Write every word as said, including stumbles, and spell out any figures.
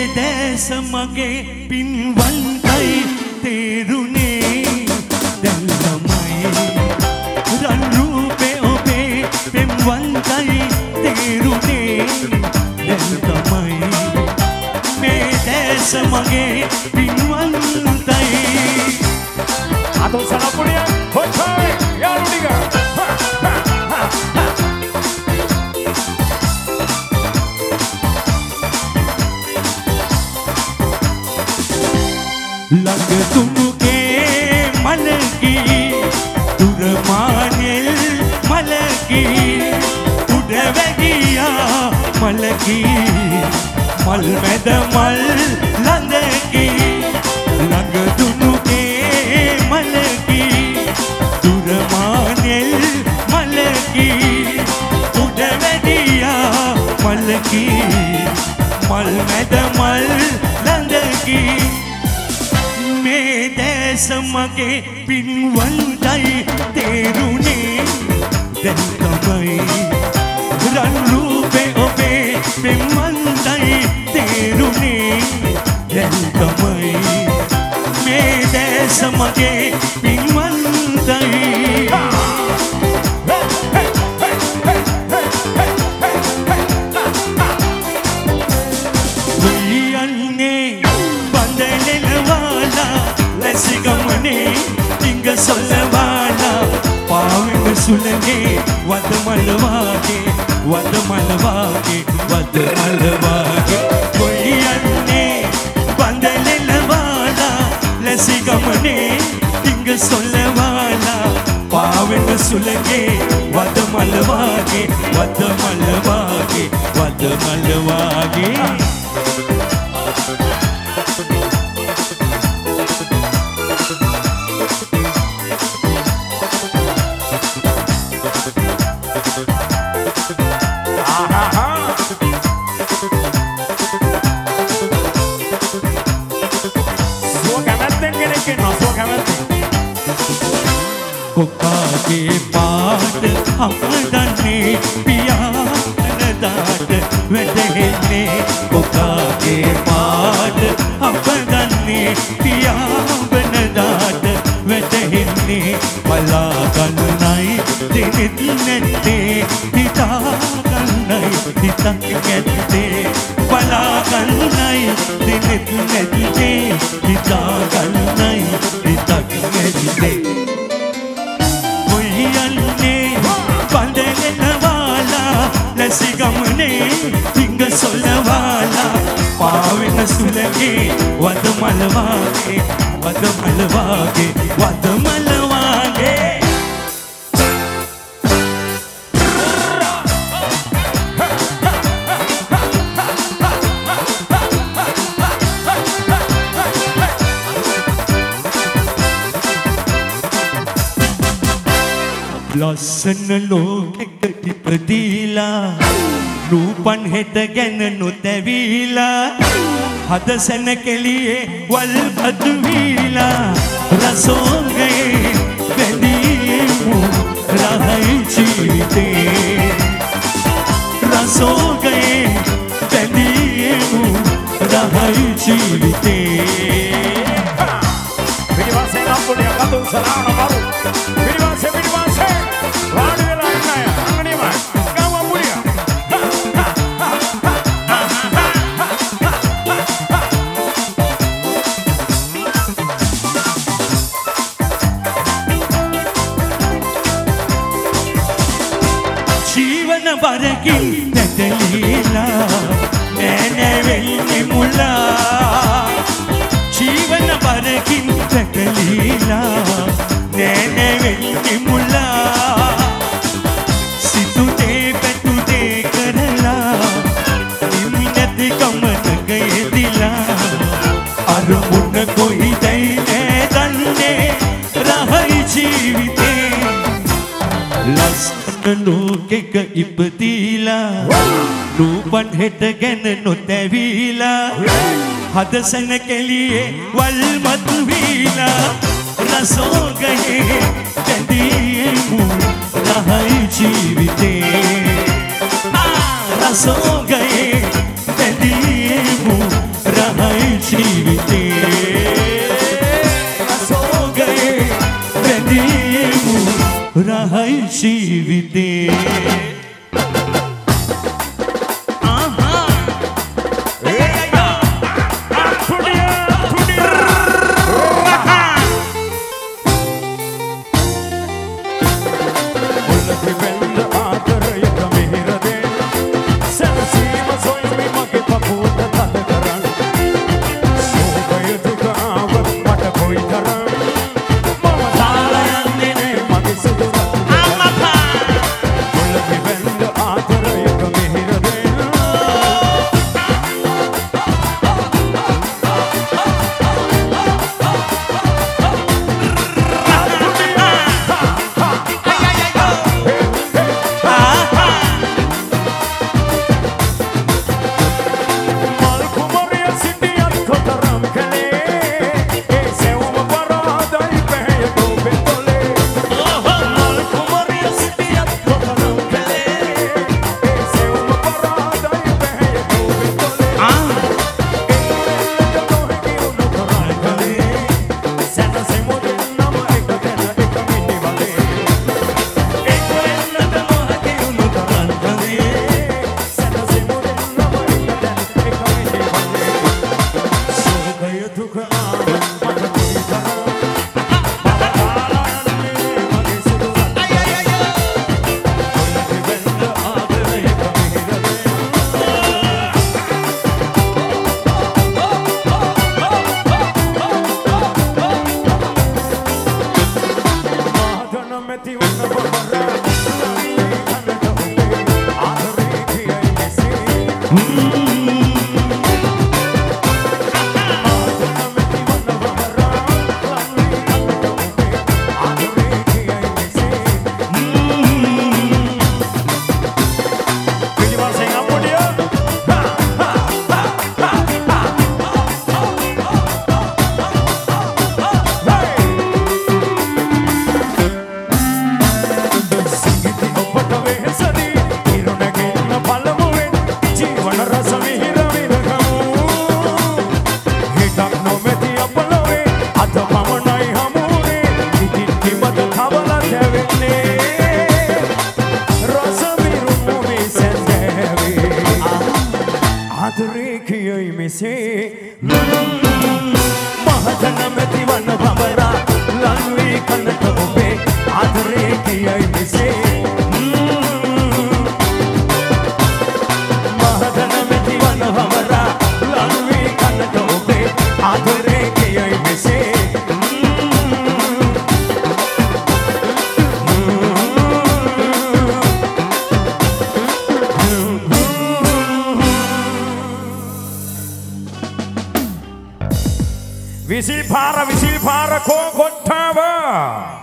දැස මගේ පින්වන්තයි තේරුනේ දැන් තමයි රන් රූපේ ඔබේ පින්වන්තයි තේරුනේ දැන් තමයි මේ දැස මගේ පින්වන්තයි Atau sana punya hotai yang tiga Laga tunuke malaki Durmanil malaki Uda vegiya malaki Mal meda mal landaki Laga tunuke malaki Durmanil malaki Uda vegiya malaki Mal meda mal landaki මේ දැස මගේ පින්වන්තයි තේරුනේ දැන් තමයි රන් රූපේ ඔබේ පින්වන්තයි තේරුනේ දැන් තමයි මේ දැස මගේ පින්වන්තයි சொல்லவானா பாவிங்க சுலங்கே வத மலவாகே வத மலவாகே வத மலவாகே கொய்யன்னே வந்தலவானா லசிகமனே இங்க சொல்லவானா பாவிங்க சுலங்கே வத மலவாகே வத மலவாகே வத மலவாகே कोकाके पाट हमदने पिया नदाट वेदने कोकाके पाट हमदने पिया नदाट वेदने पला कन्नाई दिनित नेते पिता कन्नाई पिता कहते पला कन्नाई दिनित नेते पिता कन्नाई पिता कहते लसिगमने पिंग सोलवाला पाविन सुलगे वद मलवागे वद मलवागे वद मलवागे ලස්සන ලෝකෙක ඉපදීලා රූපන් හෙට ගැන නොතැවීලා හදසන කෙලියේ වල් බදු වීලා රසෝගයේ බැඳීමු රහයි ජීවිතේ රසෝගයේ බැඳීමු රහයි ජීවිතේ පිටිවන්සේ නම් පුණ්‍ය කතුන් සලාන මරු පිටිවන්සේ පිටිවන්සේ වාඩි වෙලා ඉන්න අය අංගණියමයි ගාව මුලිය ජීවන බරකින් නැතලීලා නෑ වෙන්නේ මුලා ජීවන බරකින් නැතලීලා නෑ වෙන්නේ මුලා සිතුදේ පැතුදේ කරලා නිමි නැති කමන ගයදිලා අර මුන්න කොයිදයි නෑ දන්නේ රහයි ජීවිතේ ලස්සන ලෝකෙක ඉපදීලා රූපන් හෙට ගැන නොතැවීලා හදසන කෙලියේ වල් මතු වීලා රසෝගයේ බැඳීමු රහයි ජීවිතේ රසෝගයේ බැඳීමු ජීවිතේ අසෝගයේ වැඳීමු රහයි ජීවිතේ Visil para, visil para, Kokottava.